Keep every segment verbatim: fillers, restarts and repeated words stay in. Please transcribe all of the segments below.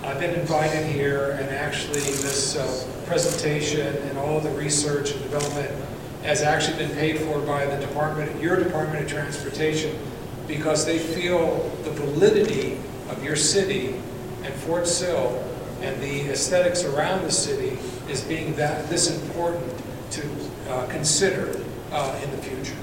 I've been invited here, and actually this uh, presentation and all the research and development has actually been paid for by the department, your Department of Transportation, because they feel the validity of your city and Fort Sill and the aesthetics around the city is being that this important to uh, consider uh, in the future.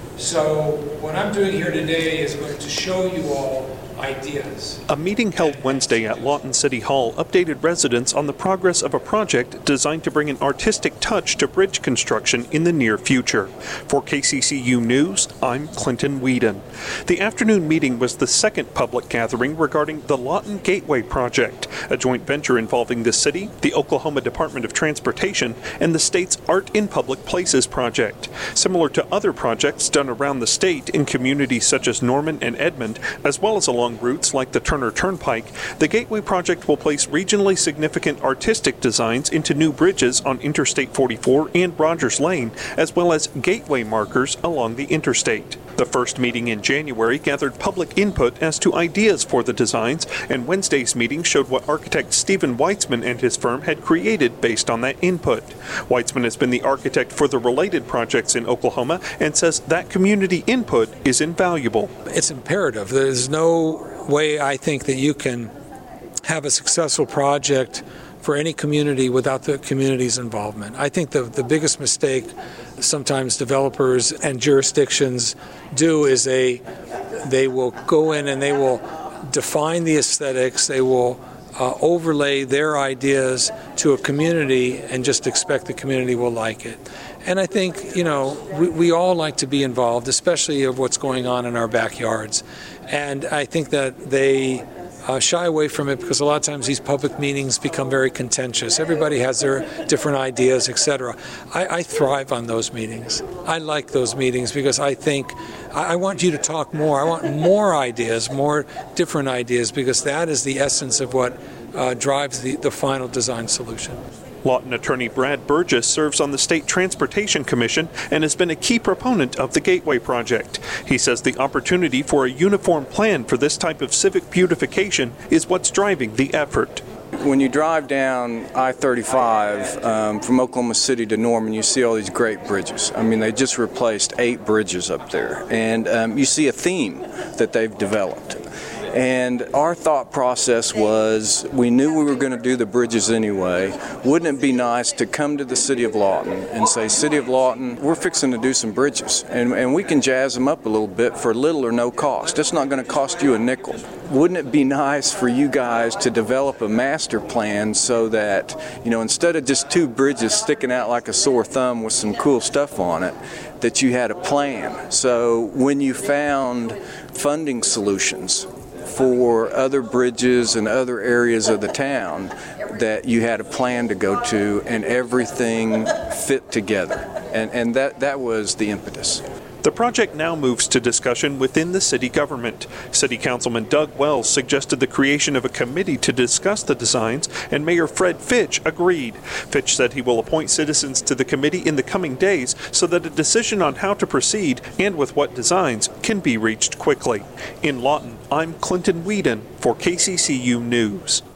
So what I'm doing here today is going to show you all ideas. A meeting held Wednesday at Lawton City Hall updated residents on the progress of a project designed to bring an artistic touch to bridge construction in the near future. For K C C U News, I'm Clinton Whedon. The afternoon meeting was the second public gathering regarding the Lawton Gateway Project, a joint venture involving the city, the Oklahoma Department of Transportation, and the state's Art in Public Places project. Similar to other projects done around the state in communities such as Norman and Edmond, as well as along routes like the Turner Turnpike, the Gateway Project will place regionally significant artistic designs into new bridges on Interstate forty-four and Rogers Lane, as well as gateway markers along the interstate. The first meeting in January gathered public input as to ideas for the designs, and Wednesday's meeting showed what architect Stephen Weitzman and his firm had created based on that input. Weitzman has been the architect for the related projects in Oklahoma and says that community input is invaluable. It's imperative. There's no way I think that you can have a successful project for any community without the community's involvement. I think the, the biggest mistake sometimes developers and jurisdictions do is they they will go in and they will define the aesthetics, they will uh, overlay their ideas to a community and just expect the community will like it. And I think, you know, we, we all like to be involved, especially of what's going on in our backyards. And I think that they Uh, shy away from it because a lot of times these public meetings become very contentious. Everybody has their different ideas, et cetera. I, I thrive on those meetings. I like those meetings because I think I, I want you to talk more. I want more ideas, more different ideas, because that is the essence of what uh, drives the, the final design solution. Lawton attorney Brad Burgess serves on the State Transportation Commission and has been a key proponent of the Gateway Project. He says the opportunity for a uniform plan for this type of civic beautification is what's driving the effort. When you drive down I thirty-five um, from Oklahoma City to Norman, you see all these great bridges. I mean, they just replaced eight bridges up there. And um, you see a theme that they've developed. And our thought process was, we knew we were going to do the bridges anyway. Wouldn't it be nice to come to the City of Lawton and say, City of Lawton, we're fixing to do some bridges, and, and we can jazz them up a little bit for little or no cost. It's not going to cost you a nickel. Wouldn't it be nice for you guys to develop a master plan so that, you know, instead of just two bridges sticking out like a sore thumb with some cool stuff on it, that you had a plan? So when you found funding solutions for other bridges and other areas of the town, that you had a plan to go to and everything fit together. And, and that, that was the impetus. The project now moves to discussion within the city government. City Councilman Doug Wells suggested the creation of a committee to discuss the designs, and Mayor Fred Fitch agreed. Fitch said he will appoint citizens to the committee in the coming days so that a decision on how to proceed and with what designs can be reached quickly. In Lawton, I'm Clinton Whedon for K C C U News.